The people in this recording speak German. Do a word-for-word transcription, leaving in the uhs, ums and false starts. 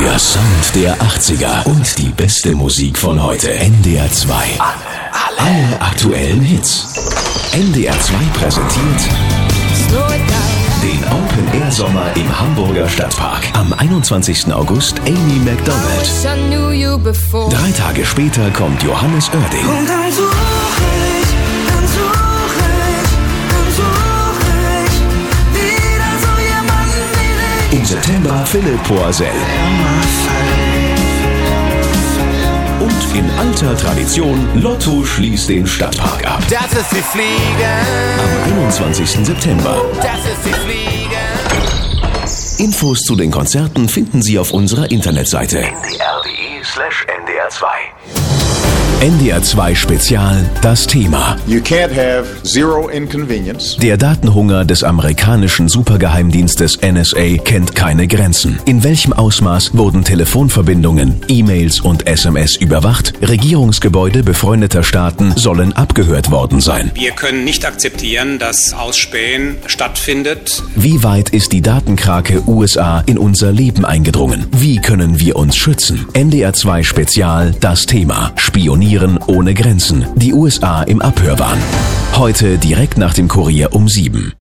Der Sound der achtziger und die beste Musik von heute. N D R zwei. Alle, alle aktuellen Hits. N D R zwei präsentiert den Open Air Sommer im Hamburger Stadtpark. Am einundzwanzigsten August Amy Macdonald. Drei Tage später kommt Johannes Oerding. Und dann such ich, dann such ich, dann such ich wieder so jemanden wie dich. Im September Philipp Poisel. Und in alter Tradition Lotto schließt den Stadtpark ab. Das ist die Fliege. Am einundzwanzigsten September. Das ist die Fliege. Infos zu den Konzerten finden Sie auf unserer Internetseite n d r punkt d e slash n d r zwei. N D R zwei Spezial, das Thema. You can't have zero inconvenience. Der Datenhunger des amerikanischen Supergeheimdienstes N S A kennt keine Grenzen. In welchem Ausmaß wurden Telefonverbindungen, E-Mails und S M S überwacht? Regierungsgebäude befreundeter Staaten sollen abgehört worden sein. Wir können nicht akzeptieren, dass Ausspähen stattfindet. Wie weit ist die Datenkrake U S A in unser Leben eingedrungen? Wie können wir uns schützen? N D R zwei Spezial, das Thema. Spionieren ohne Grenzen. Die U S A im Abhörwahn. Heute direkt nach dem Kurier um sieben.